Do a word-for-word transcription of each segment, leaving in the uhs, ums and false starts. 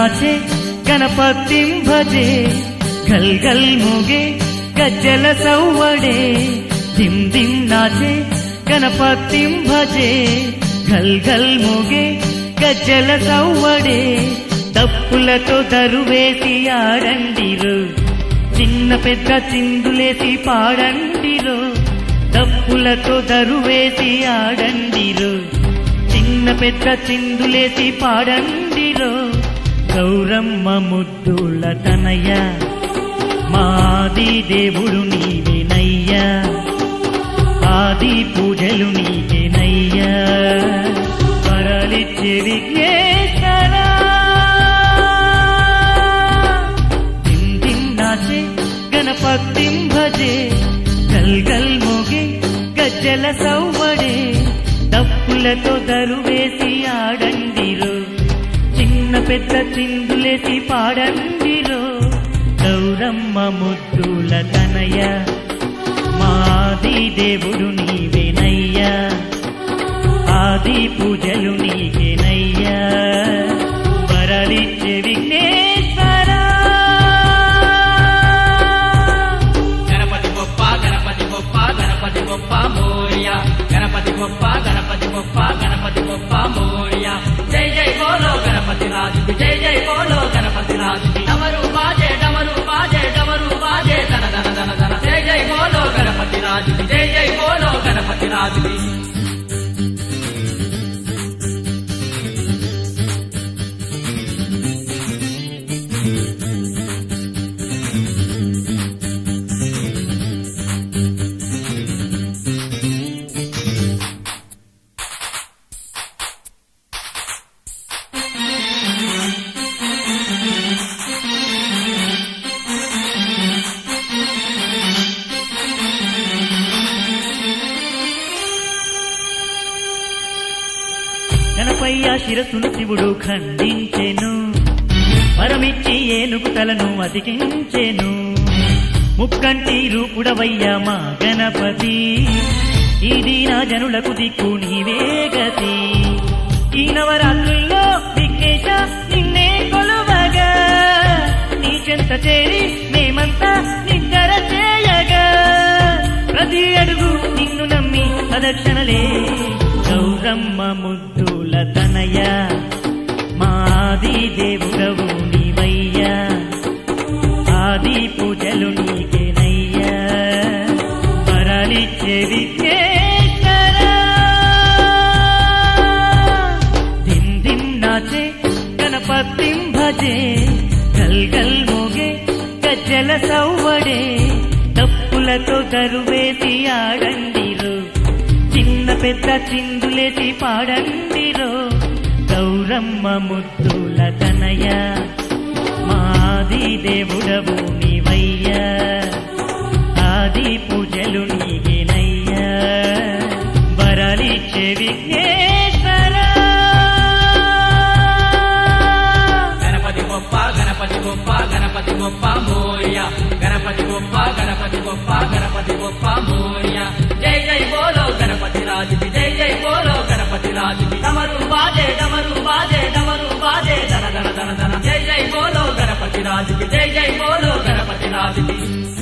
नाचे गणपतिं भजे गल गल मोगे गज्जल सौवडे दिम दिम नाचे गणपतिं भजे गल गल मोगे गज्जल सौवडे తప్పులతో దరువేసి ఆడండిరో చిన్న పెద్ద చిందులేసి పాడండిరో తప్పులతో దరువేసి ఆడండిరో చిన్న పెద్ద చిందులేసి పాడండిరో గౌరమ్మ ముద్దుల తనయ మాది దేవుడు నీవేనయ్యా ఆది పూజలు నీకేనయ్యా వరలిచ్చే విఘ్నేశ్వర गणपतिं भजे गल गल मोगे गज्जल सौवडे తప్పులతో దరువేసి ఆడండిరో చిన్న పెద్ద చిందులేసి పాడండిరో గౌరమ్మ ముద్దుల తనయ మాది దేవుడు నీవేనయ్యా ఆది పూజలు నీకేనయ్యా వరలిచ్చే విఘ్నేశ్వర गणपति बप्पा मोरिया गणपति बप्पा गणपति बप्पा गणपति बप्पा मोरिया जय जय बोलो गणपति राज की जय जय बोलो गणपति राज की डमरू बाजे डमरू बाजे डमरू बाजे धन धन धन धन जय जय बोलो गणपति राज की जय जय बोलो गणपति राज की గణపయ్య శిరసును శివుడు ఖండించెను వరమిచ్చి ఏనుగు తలను అతికించెను ముక్కంటి రూపుడవయ్య మా గణపతి ఇది నా జనులకు దిక్కు నీవే గతి ఈ నవరాత్రుల్లో విఘ్నేశ నిన్నే కొలువగా నీ చెంత చేరి మేమంతా నిద్ర చేయగా ప్రతి అడుగు నిన్ను నమ్మి ప్రదక్షిణలే గౌరమ్మ ముద్దుల తనయ మాది దేవుడవు నీవయ్యా ఆది పూజలు నీకేనయ్యా వరలిచ్చే విఘ్నేశ్వర దిం దిం నాచే గణపతిం భజే గల్ గల్ మోగే గజ్జల సౌవడే తప్పులతో దరువేసి ఆడండిరో చిన్న పెద్ద చిందులేసి పాడండిరో గౌరమ్మ ముద్దుల తనయ మాది దేవుడవు నీవయ్యా ఆది పూజలు నీకేనయ్యా వరలిచ్చే విఘ్నేశ్వర గణపతి బొప్ప గణపతి బొప్ప గణపతి బొప్ప మోరియా గణపతి బొప్ప గణపతి బొప్ప గణపతి బొప్ప మోరియా జై జై బోలో गणपति राज की जय जय बोलो गणपति राज की डमरू बाजे डमरू बाजे डमरू बाजे धन धन धन धन जय जय बोलो गणपति राज की जय जय बोलो गणपति राज की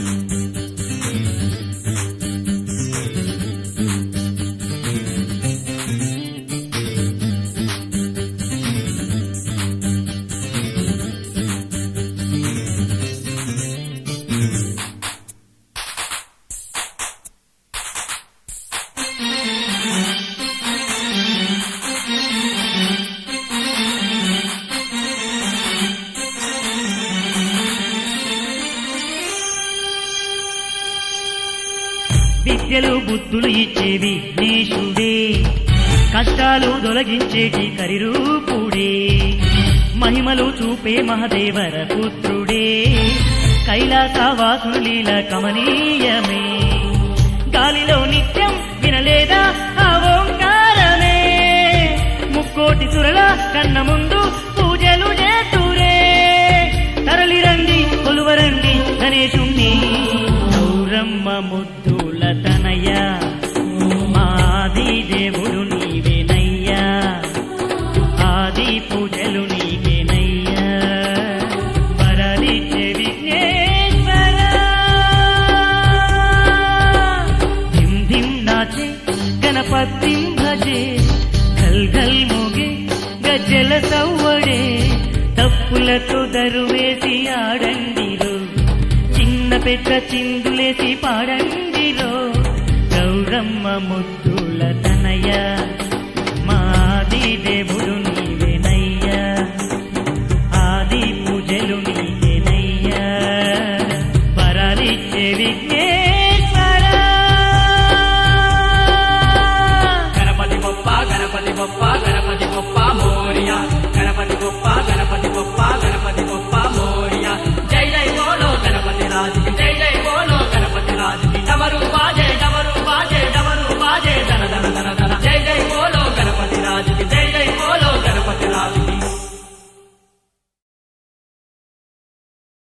విద్యలు బుద్ధులు ఇచ్చే విఘ్నేశుడే కష్టాలు తొలగించేటి కరిరూపుడే మహిమలు చూపే మహదేవర పుత్రుడే కైలాసవాసుని లీల కమనీయమే గాలిలో నిత్యం వినలేదా ఆ ఓంకారమే ముక్కోటి సురల కన్న ముందు పూజలు చేతురే తరలిరండి కొలువరండి గణేశుణ్ణి గౌరమ్మ ముద్దుల తనయ మాది దేవుడు నీవేనయ్యా ఆది పూజలు నీకేనయ్యా ధిం భజే ఘల్ ఘల్ మోగే గజ్జల సవ్వడే తప్పులతో దరువేసి ఆడండిరో చిన్న పెద్ద చిందులేసి పాడండిరో గౌరమ్మ ముద్దుల తనయ మాది దేవుడు నీవేనయ్యా ఆది పూజలు నీకేనయ్యా వరాలిచ్చే విఘ్నేశ్వర గణపతి బొప్ప గణపతి బొప్ప గణపతి బొప్ప మోరియా గణపతి బొప్ప గణపతి బొప్ప గణపతి బొప్ప మోరియా జై జై బోలో గణపతి రాజుకి జై జై బోలో గణపతి రాజుకి డమరు బాజే డమరు బాజే డమరు బాజే ధన ధన ధన ధన జై జై బోలో గణపతి రాజుకి జై